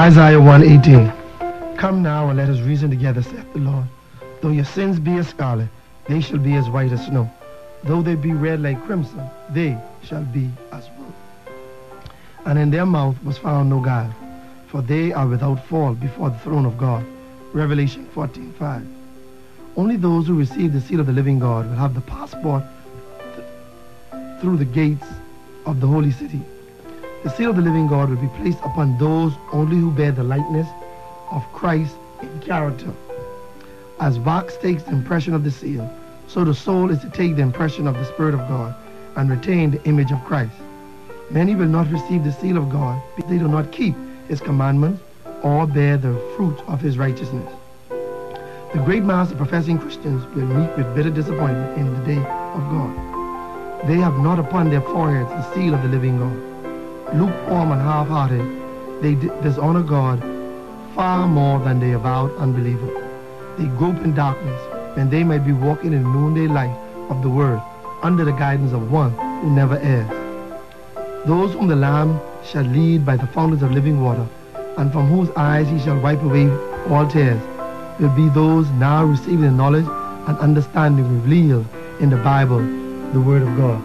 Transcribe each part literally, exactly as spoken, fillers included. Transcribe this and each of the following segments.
Isaiah one eighteen. Come now and let us reason together, saith the Lord. Though your sins be as scarlet, they shall be as white as snow. Though they be red like crimson, they shall be as wool. And in their mouth was found no guile, for they are without fault before the throne of God. Revelation fourteen five. Only those who receive the seal of the living God will have the passport th through the gates of the holy city. The seal of the living God will be placed upon those only who bear the likeness of Christ in character. As wax takes the impression of the seal, so the soul is to take the impression of the Spirit of God and retain the image of Christ. Many will not receive the seal of God because they do not keep his commandments or bear the fruit of his righteousness. The great mass of professing Christians will meet with bitter disappointment in the day of God. They have not upon their foreheads the seal of the living God. Lukewarm and half-hearted, they dishonor God far more than they avowed unbeliever. They grope in darkness when they might be walking in the noonday light of the Word under the guidance of one who never errs. Those whom the Lamb shall lead by the fountains of living water, and from whose eyes he shall wipe away all tears, will be those now receiving the knowledge and understanding revealed in the Bible, the Word of God.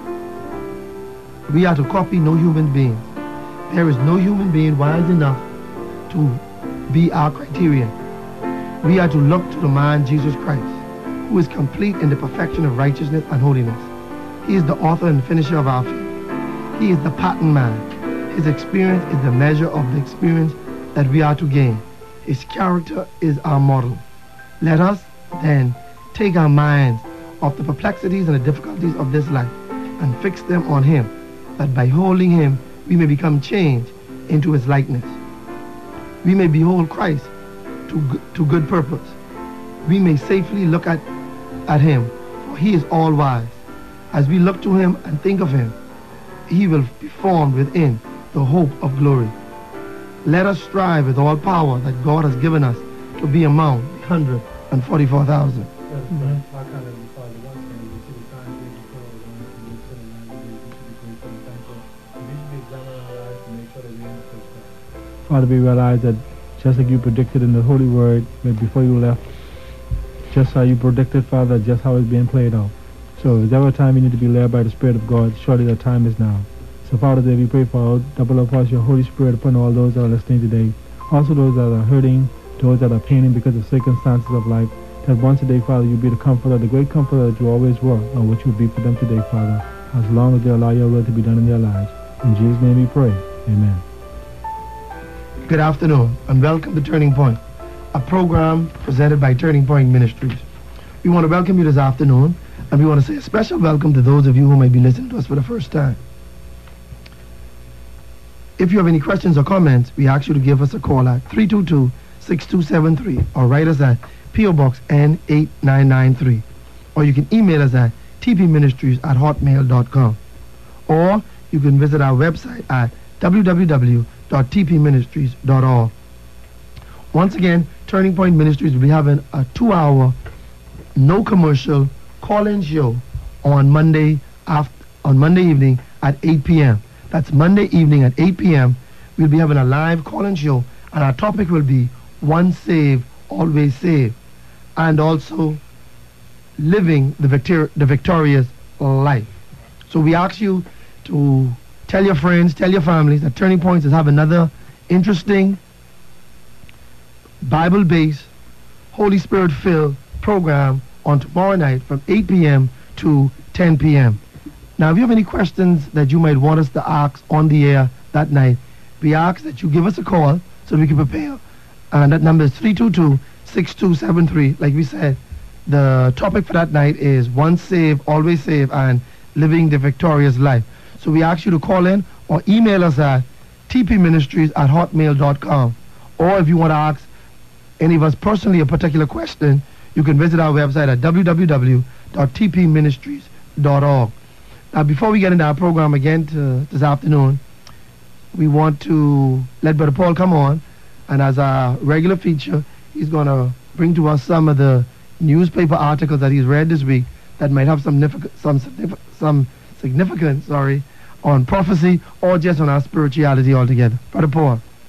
We are to copy no human beings. There is no human being wise enough to be our criterion. We are to look to the man Jesus Christ, who is complete in the perfection of righteousness and holiness. He is the author and finisher of our faith. He is the pattern man. His experience is the measure of the experience that we are to gain. His character is our model. Let us, then, take our minds off the perplexities and the difficulties of this life and fix them on him, that by holding him we may become changed into his likeness. We may behold Christ to, to good purpose. We may safely look at, at him, for he is all wise. As we look to him and think of him, he will be formed within the hope of glory. Let us strive with all power that God has given us to be among the one hundred forty-four thousand. Mm-hmm. Father, we realize that just like you predicted in the Holy Word before you left, just how you predicted, Father, just how it's being played out. So is there a time you need to be led by the Spirit of God? Surely the time is now. So Father, today we pray for double up us your Holy Spirit upon all those that are listening today. Also those that are hurting, those that are paining because of circumstances of life. That once a day, Father, you be the comforter, the great comforter that you always were, and what you will be for them today, Father, as long as they allow your will to be done in their lives. In Jesus' name we pray. Amen. Good afternoon and welcome to Turning Point, a program presented by Turning Point Ministries. We want to welcome you this afternoon, and we want to say a special welcome to those of you who might be listening to us for the first time. If you have any questions or comments, we ask you to give us a call at three two two, six two seven three or write us at P O Box N eight nine nine three, or you can email us at t p ministries at hotmail dot com, or you can visit our website at w w w dot t p ministries dot org. Once again, Turning Point Ministries will be having a two-hour, no commercial call-in show on Monday after, on Monday evening at eight p m That's Monday evening at eight p m We'll be having a live call-in show, and our topic will be Once Saved, Always Saved, and also living the, victor the victorious life. So we ask you to tell your friends, tell your families that Turning Points is have another interesting, Bible-based, Holy Spirit-filled program on tomorrow night from eight p m to ten p m Now, if you have any questions that you might want us to ask on the air that night, we ask that you give us a call so we can prepare. And that number is three two two, six two seven three. Like we said, the topic for that night is Once Saved, Always Saved, and Living the Victorious Life. So we ask you to call in or email us at t p ministries at hotmail dot com. Or if you want to ask any of us personally a particular question, you can visit our website at w w w dot t p ministries dot org. Now, before we get into our program again to, this afternoon, we want to let Brother Paul come on, and as our regular feature, he's going to bring to us some of the newspaper articles that he's read this week that might have some some some significance, sorry, on prophecy or just on our spirituality altogether. Brother Paul.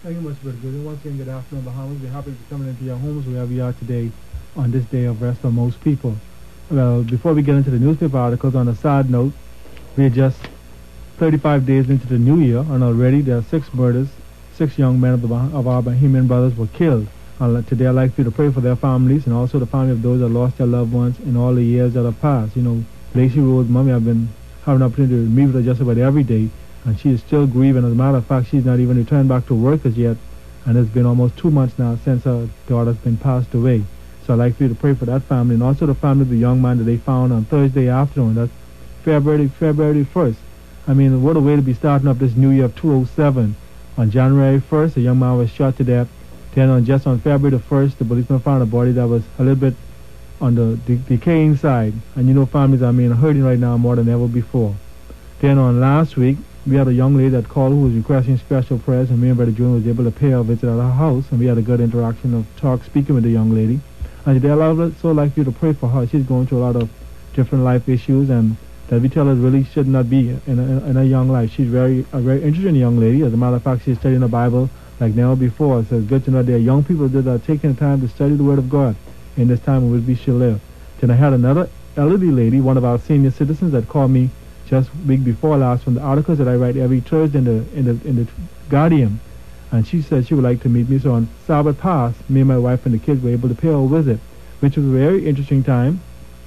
Thank you much, Brother Good. Once again, good afternoon, Bahamas. We're happy to be coming into your homes wherever you are today on this day of rest for most people. Well, before we get into the newspaper articles, on a side note, we're just thirty-five days into the new year, and already there are six murders. Six young men of, the, of our Bahamian brothers were killed. Uh, today I'd like you to pray for their families and also the family of those that lost their loved ones in all the years that have passed. You know, Lacey Rose, Mommy, I've been having an opportunity to meet with her just about every day, and she is still grieving. As a matter of fact, she's not even returned back to work as yet, and it's been almost two months now since her daughter's been passed away. So I'd like for you to pray for that family and also the family of the young man that they found on Thursday afternoon. That's February February first. I mean, what a way to be starting up this new year of two oh seven. On January first, a young man was shot to death. Then on just on February the first, the policeman found a body that was a little bit on the de decaying side. And you know, families are I mean, hurting right now more than ever before. Then on last week, we had a young lady that called who was requesting special prayers, and me and Brother Junior was able to pay her visit at her house, and we had a good interaction of talk, speaking with the young lady. And today I'd also like you to pray for her. She's going through a lot of different life issues, and that we tell her really should not be in a, in a young life. She's very a very interesting young lady. As a matter of fact, she's studying the Bible like never before. So it's good to know there are young people that are taking the time to study the Word of God in this time in which we should live. Then I had another elderly lady, one of our senior citizens, that called me just week before last from the articles that I write every Thursday in the in the in the Guardian, and she said she would like to meet me. So on Sabbath past, me and my wife and the kids were able to pay her a visit, which was a very interesting time.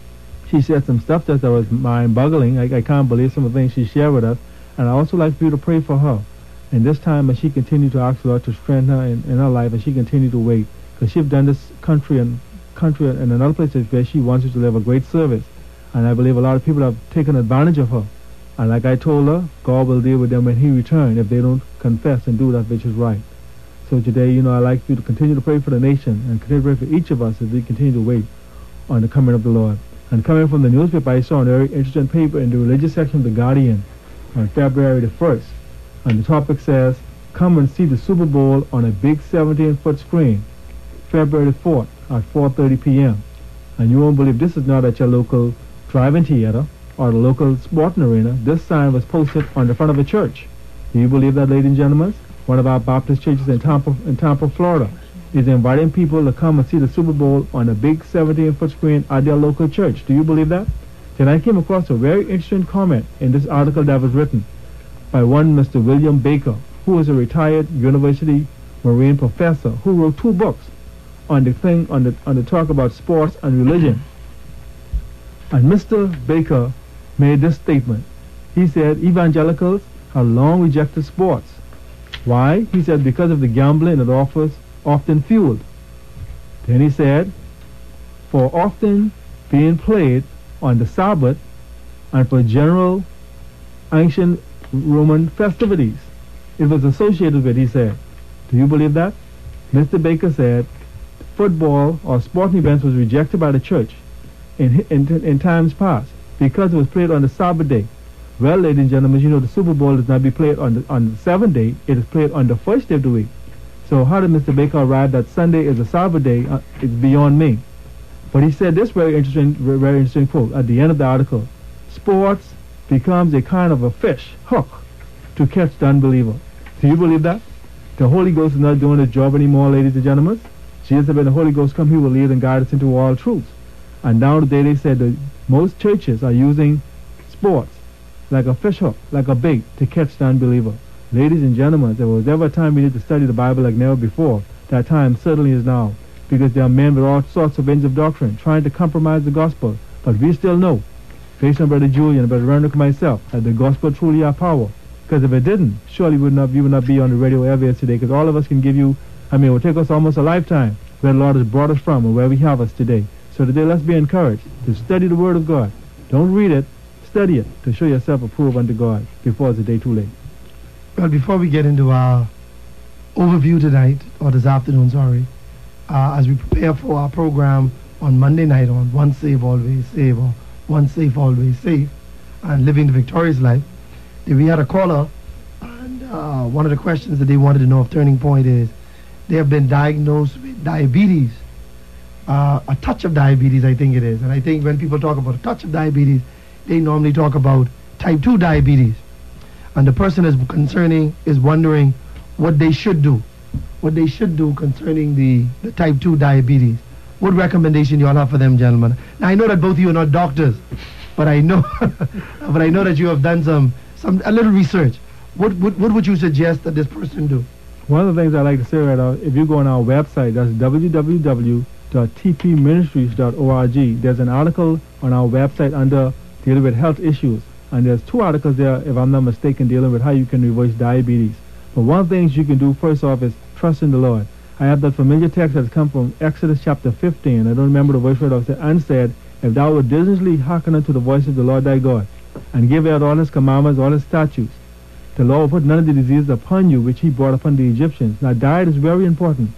She said some stuff that was mind-boggling. I, I can't believe some of the things she shared with us. And I also like for you to pray for her. And this time, as she continued to ask the Lord to strengthen her in, in her life, and she continued to wait, because she's done this country and country and another place where she wants you to live a great service. And I believe a lot of people have taken advantage of her. And like I told her, God will deal with them when He returns if they don't confess and do that which is right. So today, you know, I'd like you to continue to pray for the nation and continue to pray for each of us as we continue to wait on the coming of the Lord. And coming from the newspaper, I saw a very interesting paper in the religious section of the Guardian on February the first. And the topic says, come and see the Super Bowl on a big seventeen foot screen, February the fourth at four thirty p m And you won't believe this is not at your local drive-in theater or the local sporting arena. This sign was posted on the front of a church. Do you believe that, ladies and gentlemen? One of our Baptist churches in Tampa, in Tampa, Florida, is inviting people to come and see the Super Bowl on a big seventeen foot screen at their local church. Do you believe that? Then I came across a very interesting comment in this article that was written by one Mister William Baker, who is a retired University Marine professor who wrote two books on the thing on the on the talk about sports and religion. And Mister Baker made this statement. He said evangelicals have long rejected sports. Why? He said because of the gambling it offers often fueled. Then he said, for often being played on the Sabbath and for general ancient Roman festivities. It was associated with, he said. Do you believe that? Mister Baker said football or sporting events was rejected by the church in, in, in times past because it was played on the Sabbath day. Well, ladies and gentlemen, you know the Super Bowl does not be played on the, on the seventh day. It is played on the first day of the week. So how did Mister Baker arrive that Sunday is a Sabbath day? Uh, it's beyond me. But he said this very interesting, very interesting quote at the end of the article. Sports becomes a kind of a fish hook to catch the unbeliever. Do you believe that? The Holy Ghost is not doing his job anymore, ladies and gentlemen. Jesus said when the Holy Ghost comes, He will lead and guide us into all truth. And now today they said that most churches are using sports like a fish hook, like a bait to catch the unbeliever. Ladies and gentlemen, if there was ever a time we need to study the Bible like never before, that time certainly is now. Because there are men with all sorts of ends of doctrine trying to compromise the gospel. But we still know, based on Brother Julian and Brother Randall and myself, that the gospel truly has power. Because if it didn't, surely we would not, we would not be on the radio airwaves today. Because all of us can give you, I mean, it will take us almost a lifetime where the Lord has brought us from and where we have us today. So today let's be encouraged to study the Word of God. Don't read it, study it to show yourself approved unto God before it's a day too late. Well, before we get into our overview tonight, or this afternoon, sorry, uh, as we prepare for our program on Monday night on One Save, Always Save, or One Safe, Always Safe, and Living the Victorious Life, we had a caller, and uh, one of the questions that they wanted to know of Turning Point is, they have been diagnosed with diabetes, uh, a touch of diabetes, I think it is. And I think when people talk about a touch of diabetes, they normally talk about type two diabetes. And the person is concerning, is wondering what they should do. what they should do concerning the, the type two diabetes. What recommendation you all have for them, gentlemen? Now, I know that both of you are not doctors, but I know, but I know that you have done some, some a little research. What, what, what would you suggest that this person do? One of the things I like to say right now, if you go on our website, that's w w w dot t p ministries dot org. There's an article on our website under dealing with health issues, and there's two articles there, if I'm not mistaken, dealing with how you can reverse diabetes. But one of the things you can do first off is trust in the Lord. I have that familiar text that's come from Exodus chapter fifteen. I don't remember the verse right off, and said, if thou wilt diligently hearken unto the voice of the Lord thy God, and give out all his commandments, all his statutes, the Lord will put none of the diseases upon you which he brought upon the Egyptians. Now, diet is very important.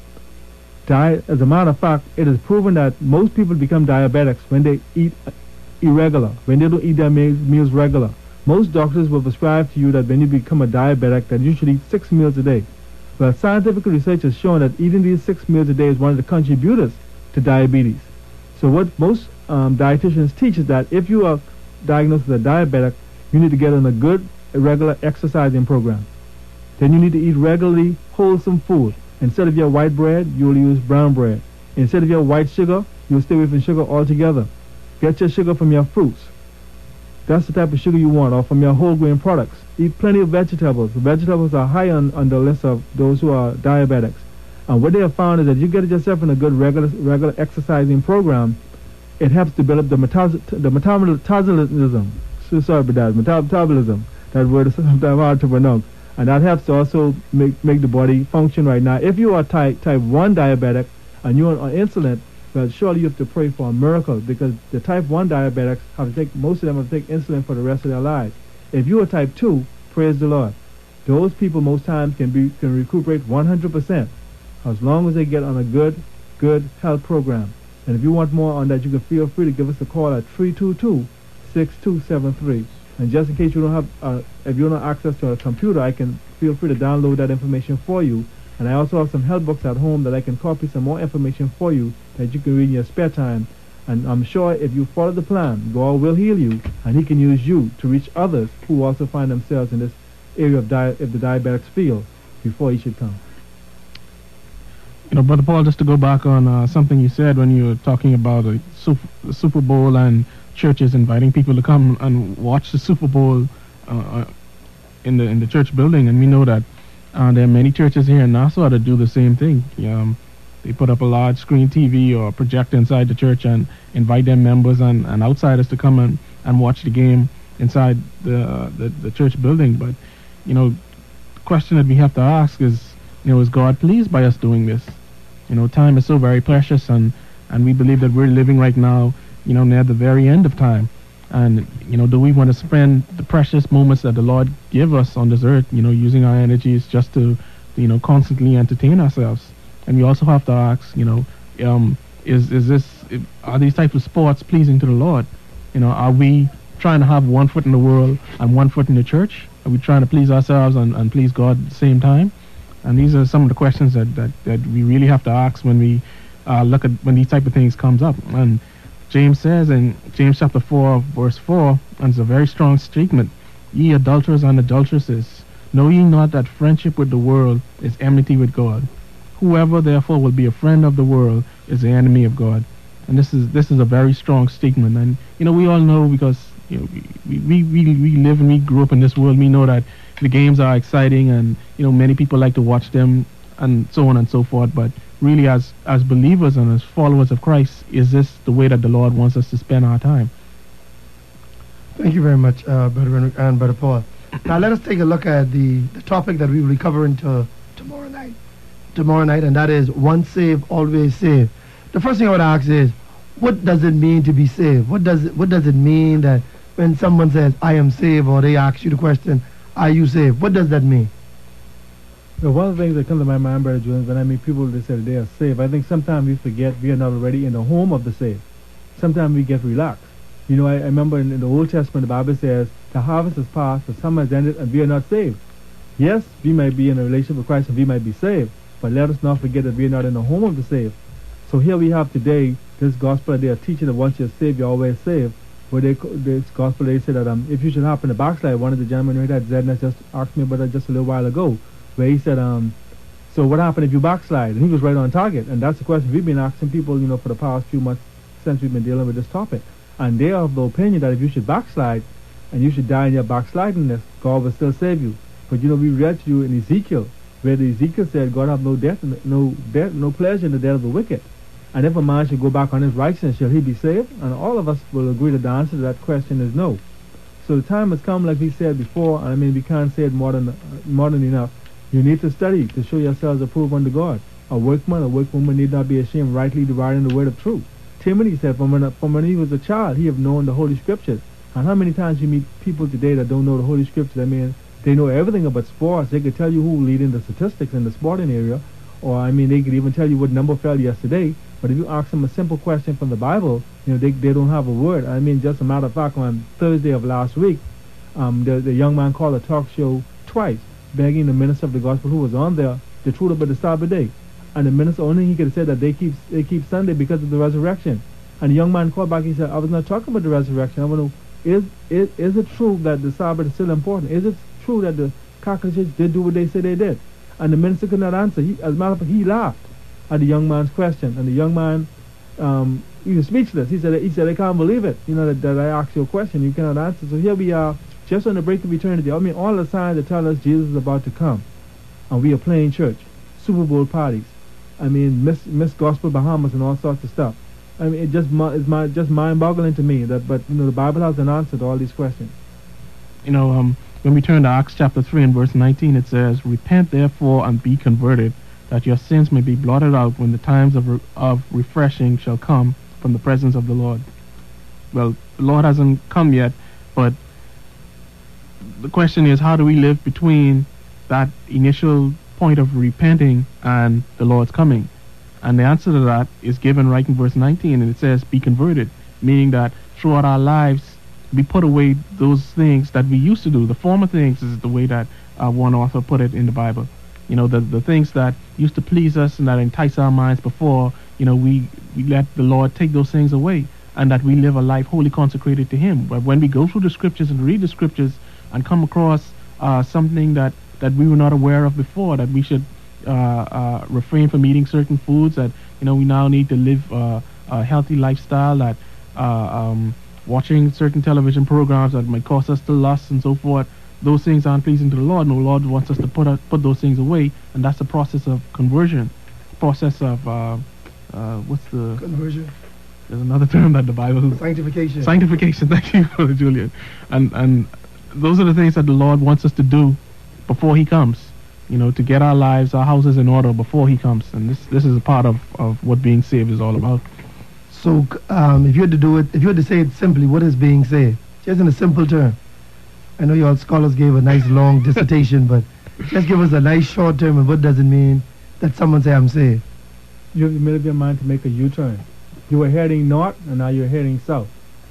Diet, as a matter of fact, it is proven that most people become diabetics when they eat irregular, when they don't eat their meals, meals regular. Most doctors will prescribe to you that when you become a diabetic, that you should eat six meals a day. Well, scientific research has shown that eating these six meals a day is one of the contributors to diabetes. So what most um, dietitians teach is that if you are diagnosed as a diabetic, you need to get on a good, regular exercising program. Then you need to eat regularly wholesome food. Instead of your white bread, you will use brown bread. Instead of your white sugar, you'll stay away from sugar altogether. Get your sugar from your fruits. That's the type of sugar you want, or from your whole grain products. Eat plenty of vegetables. Vegetables are high on, on the list of those who are diabetics. And what they have found is that you get yourself in a good regular regular exercising program, it helps to build up the, metabol the metabolism. So sorry about that, metabolism. That word is sometimes hard to pronounce. And that helps to also make, make the body function right. Now, if you are type, type one diabetic and you're on insulin, well, surely you have to pray for a miracle, because the type one diabetics have to take, most of them have to take insulin for the rest of their lives. If you are type two, praise the Lord. Those people most times can be can recuperate one hundred percent as long as they get on a good, good health program. And if you want more on that, you can feel free to give us a call at three two two, six two seven three. And just in case you don't have, uh, if you don't have access to a computer, I can feel free to download that information for you. And I also have some health books at home that I can copy some more information for you that you can read in your spare time. And I'm sure if you follow the plan, God will heal you, and he can use you to reach others who also find themselves in this area of di if the diabetics field before he should come. You know, Brother Paul, just to go back on uh, something you said when you were talking about a super, the Super Bowl and churches inviting people to come and watch the Super Bowl uh, in the in the church building, and we know that uh, there are many churches here in Nassau that do the same thing. Um, they put up a large screen T V or projector inside the church and invite their members and, and outsiders to come and, and watch the game inside the, uh, the the church building. But you know, the question that we have to ask is, you know, is God pleased by us doing this? You know, time is so very precious, and and we believe that we're living right now, you know, near the very end of time. And, you know, do we want to spend the precious moments that the Lord give us on this earth, you know, using our energies just to, you know, constantly entertain ourselves? And we also have to ask, you know, um, is is this, are these types of sports pleasing to the Lord? You know, are we trying to have one foot in the world and one foot in the church? Are we trying to please ourselves and, and please God at the same time? And these are some of the questions that, that, that we really have to ask when we uh, look at, when these type of things comes up. And James says in James chapter four, verse four, and it's a very strong statement, ye adulterers and adulteresses, know ye not that friendship with the world is enmity with God? Whoever therefore will be a friend of the world is the enemy of God. And this is this is a very strong statement. And you know, we all know, because you know we we, we, we live and we grew up in this world, we know that the games are exciting, and you know, many people like to watch them and so on and so forth. But really, as as believers and as followers of Christ, is this the way that the Lord wants us to spend our time? Thank you very much, uh, Brother Renwick and Brother Paul. Now let us take a look at the, the topic that we will be covering to, tomorrow night. Tomorrow night, and that is once saved, always saved. The first thing I would ask is, what does it mean to be saved? What does it, what does it mean that when someone says, I am saved, or they ask you the question, are you saved? What does that mean? Well, one of the things that comes to my mind, Brother Jones, when I meet people that say they are saved, I think sometimes we forget we are not already in the home of the saved. Sometimes we get relaxed. You know, I, I remember in, in the Old Testament, the Bible says, the harvest is past, the summer has ended, and we are not saved. Yes, we might be in a relationship with Christ and we might be saved, but let us not forget that we are not in the home of the saved. So here we have today this gospel that they are teaching that once you're saved, you're always saved. Where they, this gospel, they say that um, if you should happen to backslide, one of the gentlemen who had Zedna just asked me about that just a little while ago, where he said, um, So what happened if you backslide? And he was right on target. And that's the question we've been asking people, you know, for the past few months since we've been dealing with this topic. And they are of the opinion that if you should backslide and you should die in your backslidingness, God will still save you. But you know, we read to you in Ezekiel, where the Ezekiel said, God have no death, no death, no pleasure in the death of the wicked. And if a man should go back on his righteousness, shall he be saved? And all of us will agree that the answer to that question is no. So the time has come, like we said before, I mean, we can't say it more than, uh, more than enough. You need to study to show yourselves approved unto God. A workman, a workwoman need not be ashamed, rightly dividing the word of truth. Timothy said, from when, from when he was a child, he have known the Holy Scriptures. And how many times you meet people today that don't know the Holy Scriptures? I mean, they know everything about sports. They could tell you who lead in the statistics in the sporting area. Or, I mean, they could even tell you what number fell yesterday. But if you ask them a simple question from the Bible, you know, they, they don't have a word. I mean, just a matter of fact, on Thursday of last week, um, the, the young man called a talk show twice, begging the minister of the gospel who was on there the truth about the Sabbath day. And the minister, only he could have said that they keep they keep Sunday because of the resurrection. And the young man called back, he said, I was not talking about the resurrection. I want to know, is, is, is it true that the Sabbath is still important? Is it true that the Catholic Church did do what they said they did? And the minister could not answer. He, as a matter of fact, he laughed at the young man's question. And the young man, um, he was speechless. He said, he said, I can't believe it, you know, that, that I asked you a question. You cannot answer. So here we are, just on the brink of eternity. I mean, all the signs that tell us Jesus is about to come. And we are playing church, Super Bowl parties. I mean, Miss Miss Gospel Bahamas and all sorts of stuff. I mean, it just it's my, just mind-boggling to me that, but you know, the Bible has an answer to all these questions. You know, um, when we turn to Acts chapter three and verse nineteen, it says, "Repent therefore and be converted, that your sins may be blotted out when the times of re of refreshing shall come from the presence of the Lord." Well, the Lord hasn't come yet, but the question is, how do we live between that initial point of repenting and the Lord's coming? And the answer to that is given right in verse nineteen, and it says, "Be converted," meaning that throughout our lives we put away those things that we used to do. The former things is the way that uh, one author put it in the Bible. You know, the the things that used to please us and that entice our minds before, you know, we, we let the Lord take those things away, and that we live a life wholly consecrated to Him. But when we go through the scriptures and read the scriptures and come across uh, something that, that we were not aware of before, that we should uh, uh, refrain from eating certain foods, that, you know, we now need to live uh, a healthy lifestyle, that uh, um, watching certain television programs that might cause us to lust and so forth, those things aren't pleasing to the Lord. No, the Lord wants us to put uh, put those things away, and that's the process of conversion, process of uh, uh, what's the conversion? There's another term that the Bible Sanctification. Sanctification. Thank you, Brother Julian. And and those are the things that the Lord wants us to do before He comes. You know, to get our lives, our houses in order before He comes. And this this is a part of of what being saved is all about. So, um, if you had to do it, if you had to say it simply, what is being saved? Just in a simple term. I know your scholars gave a nice long dissertation, but just give us a nice short term of what does it mean that someone say I'm saved. You have made up your mind to make a U-turn. You were heading north, and now you're heading south.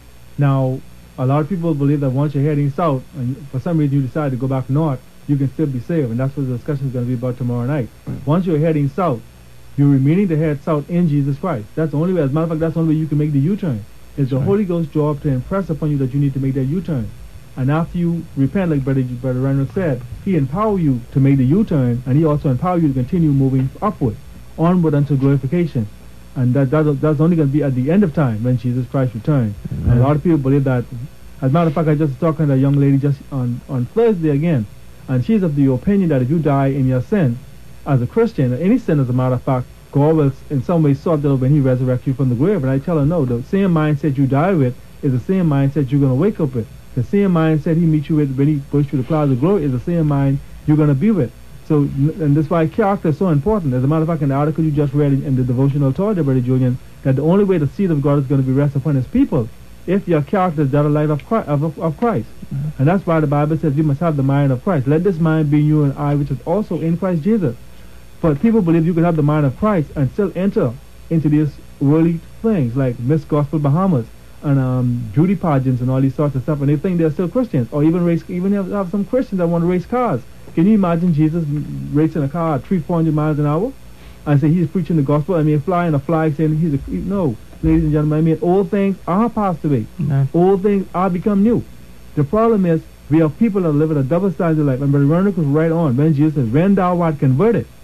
Now, a lot of people believe that once you're heading south, and for some reason you decide to go back north, you can still be saved, and that's what the discussion is going to be about tomorrow night. Right. Once you're heading south, you're remaining to head south in Jesus Christ. That's the only way. As a matter of fact, that's the only way you can make the U-turn. It's the Right. Holy Ghost's job to impress upon you that you need to make that U-turn. And after you repent, like Brother, Brother Reynolds said, He empower you to make the U-turn, and He also empower you to continue moving upward, onward unto glorification. And that, that that's only going to be at the end of time when Jesus Christ returns. And a lot of people believe that. As a matter of fact, I just was talking to a young lady just on, on Thursday again, and she's of the opinion that if you die in your sin, as a Christian, any sin as a matter of fact, God will in some way sort that when He resurrects you from the grave. And I tell her, no, the same mindset you die with is the same mindset you're going to wake up with. The same mindset He meets you with when He pushes you to the clouds of glory is the same mind you're going to be with. So, and that's why character is so important. As a matter of fact, in the article you just read in, in the devotional Torah, Brother Julian, that the only way the seed of God is going to be rest upon His people if your character is that of life of Christ. Of, of Christ. Mm-hmm. And that's why the Bible says we must have the mind of Christ. Let this mind be in you and I, which is also in Christ Jesus. But people believe you can have the mind of Christ and still enter into these worldly things like Miss Gospel Bahamas and um, beauty pageants and all these sorts of stuff, and they think they're still Christians, or even race, even have, have some Christians that want to race cars. Can you imagine Jesus racing a car at three, four hundred miles an hour, and say He's preaching the gospel? I mean, flying a flag saying He's a no, ladies and gentlemen. I mean, old things are passed away. No. Old things are become new. The problem is we have people that live in a double standard life, and Brother Vernon was right on when Jesus says, "When thou art converted."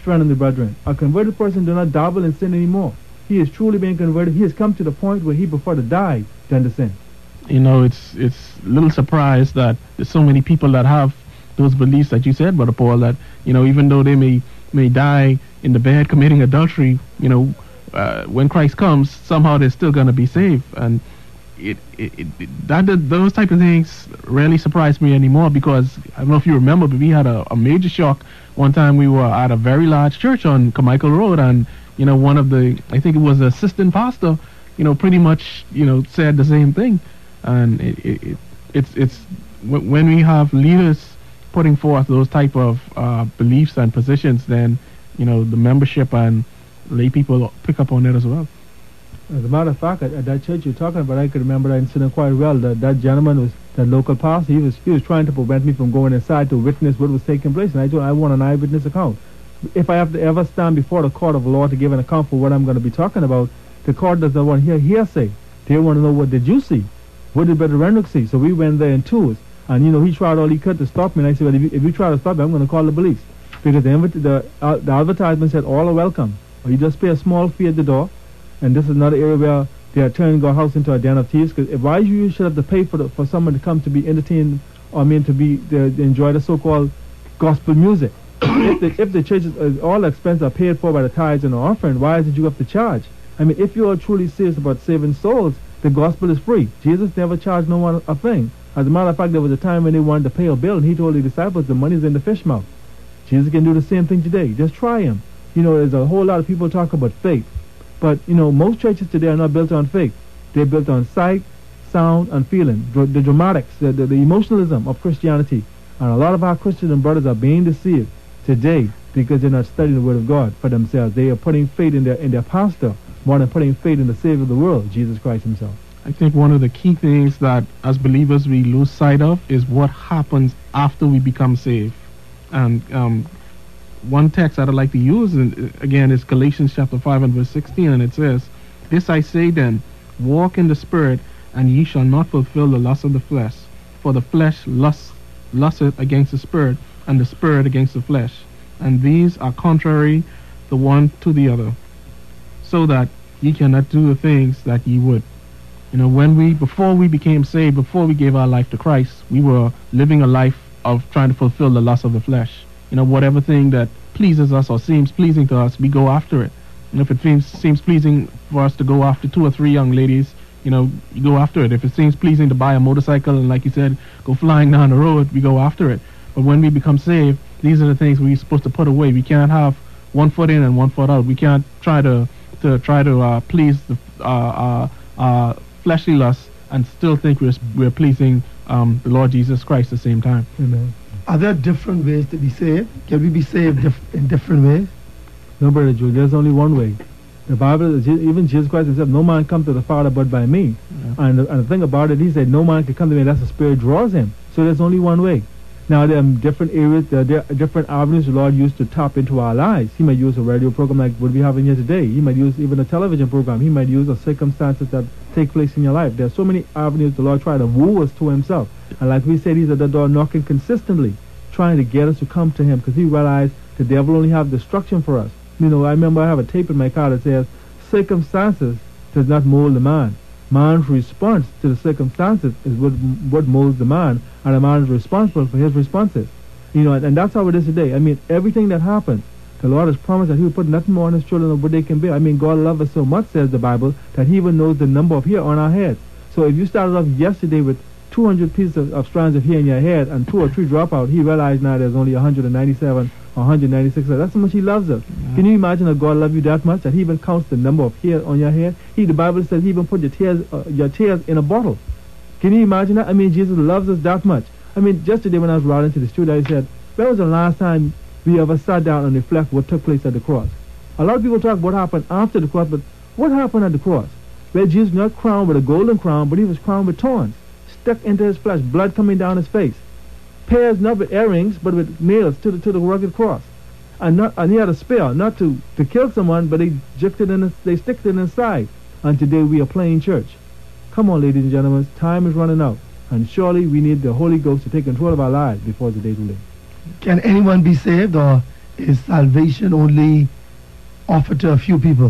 strengthen the brethren. A converted person do not dabble in sin anymore. He is truly being converted. He has come to the point where he prefer to die than to sin. You know, it's it's a little surprised that there's so many people that have those beliefs that you said, Brother Paul, that, you know, even though they may may die in the bed committing adultery, you know, uh, when Christ comes, somehow they're still going to be saved. And it, it, it, it that those type of things rarely surprise me anymore, because I don't know if you remember, but we had a, a major shock one time. We were at a very large church on Carmichael Road, and, you know, one of the, I think it was the assistant pastor, you know, pretty much, you know, said the same thing. And it, it, it it's it's w- when we have leaders putting forth those type of uh, beliefs and positions, then, you know, the membership and lay people pick up on it as well. As a matter of fact, at, at that church you're talking about, I could remember that incident quite well. That that gentleman was that local pastor. He was he was trying to prevent me from going inside to witness what was taking place, and I told him I want an eyewitness account. If I have to ever stand before the court of law to give an account for what I'm going to be talking about, the court doesn't want to hear hearsay. They want to know, what did you see? What did Brother Renwick see? So we went there in twos. And, you know, he tried all he could to stop me. And I said, well, if you, if you try to stop me, I'm going to call the police. Because the, invit- the, uh, the advertisement said, all are welcome. Or you just pay a small fee at the door. And this is another area where they are turning our house into a den of thieves. Because why you should have to pay for the, for someone to come to be entertained, or I mean to be to enjoy the so-called gospel music? if the if the churches, uh, all expenses are paid for by the tithes and the offering, why is it you have to charge? I mean, if you are truly serious about saving souls, the gospel is free. Jesus never charged no one a thing. As a matter of fact, there was a time when they wanted to pay a bill, and he told the disciples the money's in the fish mouth. Jesus can do the same thing today. Just try him. You know, there's a whole lot of people talk about faith. But, you know, most churches today are not built on faith. They're built on sight, sound, and feeling. Dr- the dramatics, the, the, the emotionalism of Christianity. And a lot of our Christian brothers are being deceived today because they're not studying the Word of God for themselves. They are putting faith in their, in their pastor more than putting faith in the Savior of the world, Jesus Christ himself. I think one of the key things that as believers we lose sight of is what happens after we become saved. And um, one text that I'd like to use, and again, is Galatians chapter five and verse sixteen, and it says, "This I say then, walk in the Spirit, and ye shall not fulfill the lust of the flesh. For the flesh lusts, lusteth against the Spirit, and the Spirit against the flesh. And these are contrary the one to the other, so that ye cannot do the things that ye would." You know, when we, before we became saved, before we gave our life to Christ, we were living a life of trying to fulfill the lust of the flesh. You know, whatever thing that pleases us or seems pleasing to us, we go after it. And if it seems, seems pleasing for us to go after two or three young ladies, you know, you go after it. If it seems pleasing to buy a motorcycle and, like you said, go flying down the road, we go after it. But when we become saved, these are the things we're supposed to put away. We can't have one foot in and one foot out. We can't try to to try to uh, please the uh, uh, uh, fleshly lust and still think we're we're pleasing um, the Lord Jesus Christ at the same time. Amen. Are there different ways to be saved? Can we be saved dif- in different ways? No, Brother Joe, there's only one way. The Bible, even Jesus Christ himself, no man come to the Father but by me. Yeah. And, the, and the thing about it, he said, no man can come to me unless the Spirit draws him. So there's only one way. Now, there are different areas, there are different avenues the Lord used to tap into our lives. He might use a radio program like what we have in here today. He might use even a television program. He might use the circumstances that take place in your life. There are so many avenues the Lord tried to woo us to himself. And like we said, he's at the door knocking consistently, trying to get us to come to him, because he realized the devil only have destruction for us. You know, I remember I have a tape in my car that says, circumstances does not mold the man. Man's response to the circumstances is what what molds the man, and the man is responsible for his responses. You know, and, and that's how it is today. I mean, everything that happens, the Lord has promised that he will put nothing more on his children than what they can bear. I mean, God loves us so much, says the Bible, that he even knows the number of hair on our heads. So if you started off yesterday with two hundred pieces of, of strands of hair in your head and two or three drop out, he realized now there's only one hundred ninety-seven or one hundred ninety-six. That's how much he loves us. Yeah. Can you imagine that God loves you that much, that he even counts the number of hairs on your head? He, the Bible says he even put your tears, uh, your tears in a bottle. Can you imagine that? I mean, Jesus loves us that much. I mean, just today when I was riding to the studio, I said, when was the last time we ever sat down and reflect what took place at the cross? A lot of people talk about what happened after the cross, but what happened at the cross? Where Jesus was not crowned with a golden crown, but he was crowned with thorns, stuck into his flesh, blood coming down his face. Pairs not with earrings, but with nails to the to the rugged cross, and not and he had a spear, not to, to kill someone, but they jicked it in his, they sticked it in his side. And today we are playing church. Come on, ladies and gentlemen, time is running out, and surely we need the Holy Ghost to take control of our lives before the day too late. Can anyone be saved, or is salvation only offered to a few people?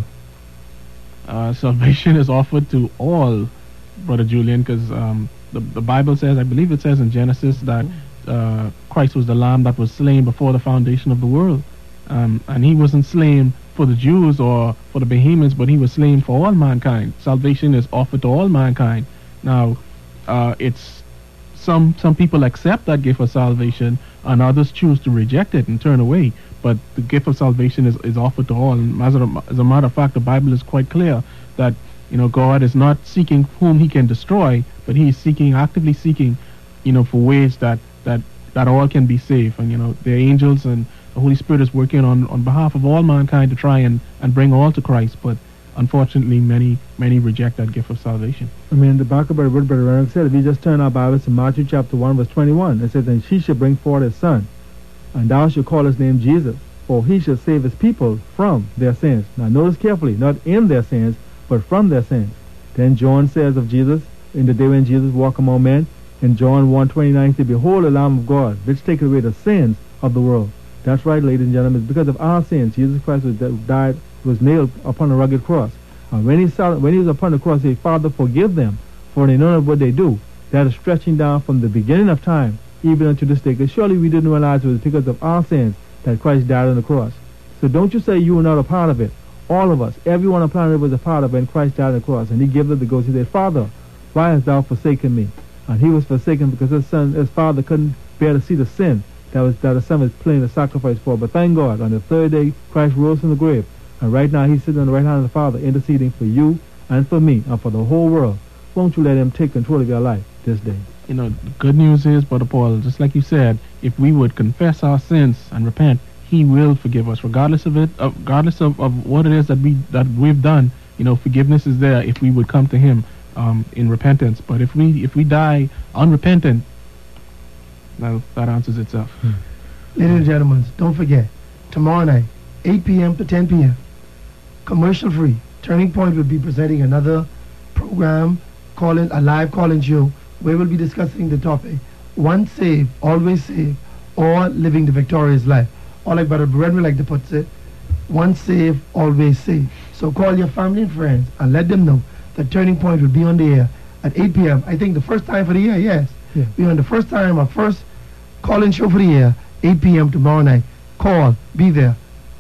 Uh, salvation is offered to all, Brother Julian, because um, the, the Bible says, I believe it says in Genesis that uh, Christ was the lamb that was slain before the foundation of the world. Um, and he wasn't slain for the Jews or for the Bahamians, but he was slain for all mankind. Salvation is offered to all mankind. Now, uh, it's some some people accept that gift of salvation, and others choose to reject it and turn away. But the gift of salvation is, is offered to all. And as a, as a matter of fact, the Bible is quite clear that, you know, God is not seeking whom he can destroy, but he is seeking, actively seeking, you know, for ways that, that, that all can be saved. And, you know, the angels and the Holy Spirit is working on, on behalf of all mankind to try and, and bring all to Christ. But unfortunately, many, many reject that gift of salvation. I mean, the back of what Brother Renwick said, if you just turn our Bibles to Matthew chapter one, verse twenty-one, it says, and she shall bring forth a son, and thou shalt call his name Jesus, for he shall save his people from their sins. Now notice carefully, not in their sins, but from their sins. Then John says of Jesus, in the day when Jesus walked among men, in John one twenty-nine, he said, behold the Lamb of God, which taketh away the sins of the world. That's right, ladies and gentlemen. It's because of our sins, Jesus Christ was died, was nailed upon a rugged cross. And when he saw, when he was upon the cross, he said, Father, forgive them, for they know not what they do. That is stretching down from the beginning of time, even unto this day. Because surely we didn't realize it was because of our sins that Christ died on the cross. So don't you say you were not a part of it. All of us, everyone on planet was a part of it when Christ died on the cross. And he gave up the ghost. He said, Father, why hast thou forsaken me? And he was forsaken because his son, his father couldn't bear to see the sin that was that the son was playing a sacrifice for. But thank God, on the third day, Christ rose from the grave. And right now he's sitting on the right hand of the Father, interceding for you and for me and for the whole world. Won't you let him take control of your life this day? You know, the good news is, Brother Paul, just like you said, if we would confess our sins and repent, he will forgive us, regardless of it, uh, regardless of, of what it is that we that we've done. You know, forgiveness is there if we would come to him um, in repentance. But if we if we die unrepentant, well, that answers itself. Hmm. Ladies and gentlemen, don't forget, tomorrow night, eight p.m. to ten p.m., commercial free, Turning Point will be presenting another program, call-in, a live call-in show, where we'll be discussing the topic, once saved, always saved, or living the victorious life. Or like Brother Brennan like to put it, once saved, always saved. So call your family and friends and let them know that Turning Point will be on the air at eight p.m. I think the first time for the year, yes. Yeah. We're on the first time, our first call-in show for the year, eight p.m. tomorrow night. Call, be there.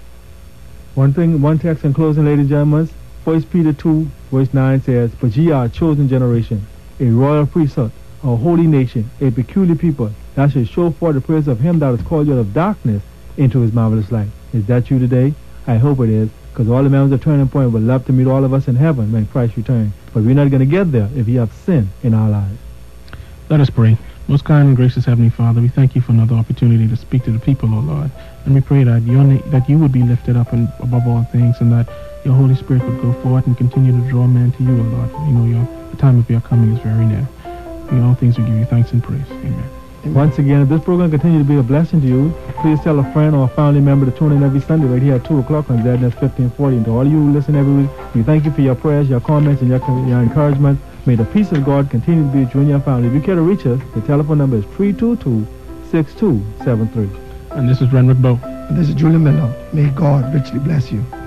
One thing, one text in closing, ladies and gentlemen. First Peter two, verse nine says, but ye are a chosen generation, a royal priesthood, a holy nation, a peculiar people, that shall show forth the praise of him that has called you out of darkness into his marvelous light. Is that you today? I hope it is, because all the members of Turning Point would love to meet all of us in heaven when Christ returns. But we're not going to get there if we have sin in our lives. Let us pray. Most kind and gracious Heavenly Father, we thank you for another opportunity to speak to the people, O Lord. And we pray that your na- that you would be lifted up and above all things, and that your Holy Spirit would go forth and continue to draw men to you, O Lord. For you know your, the time of your coming is very near. In all things we give you thanks and praise. Amen. Amen. Once again, if this program continues to be a blessing to you, please tell a friend or a family member to tune in every Sunday right here at two o'clock on Z N S fifteen forty. And to all of you who listen every week, we thank you for your prayers, your comments, and your, your encouragement. May the peace of God continue to be with you and your family. If you care to reach us, the telephone number is three two two, six two seven three. And this is Renwick Bowe. And this is Julian Miller. May God richly bless you.